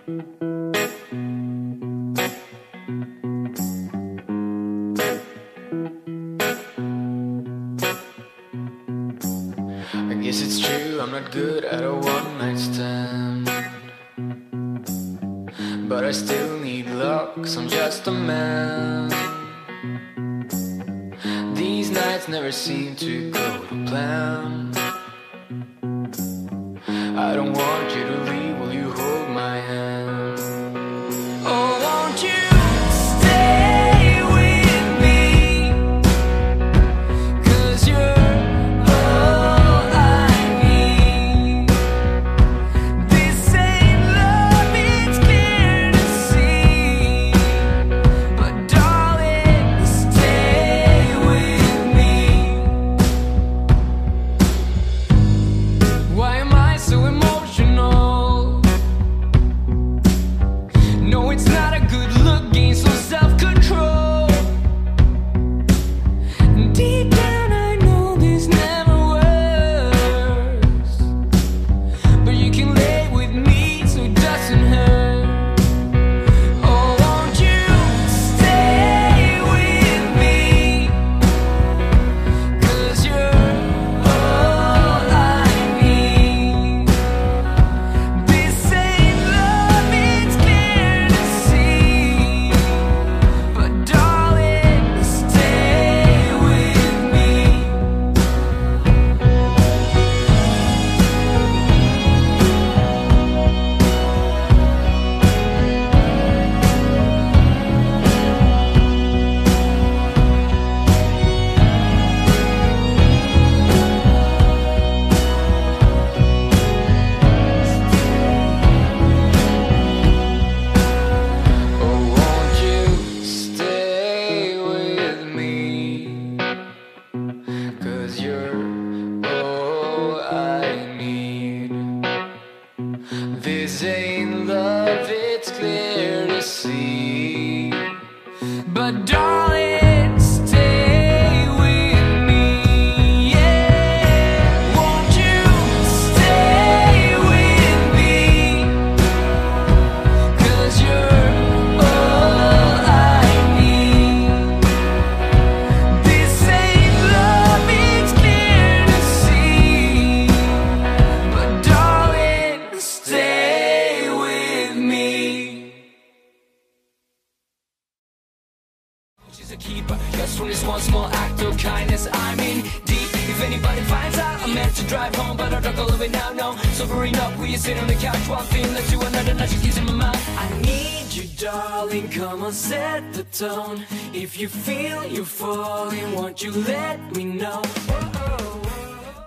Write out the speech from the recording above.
I guess it's true, I'm not good at a one-night stand, but I still need luck, 'cause I'm just a man. These nights never seem to go to plan. I don't want you to leave, will you hold my hand? Oh, won't you stay with me? 'Cause you're all I need. This ain't love, it's clear to see. But darling, stay with me. Why am I so emotional? No, it's not a good look, gain some self-control. Deep down I know this never works, but you can lay with me so it doesn't hurt. Oh, won't you stay with me? 'Cause you're all I need. This ain't love, it's clear to see. But darling, stay with me. Oh, won't you stay with me? 'Cause you're all I need. This ain't love, it's clear to see. But darling, stay with me. Yeah, won't you stay with me? 'Cause you're all I need. This ain't love, it's clear to see. But darling, stay with me. She's a keeper, just from this one small act of kindness, I'm in deep. If anybody finds out, I'm meant to drive home, but I don't go living now, no. Sobering up, we sit on the couch, one thing led to another, now she's kissing my mouth. I need you, darling, come on, set the tone. If you feel you're falling, won't you let me know?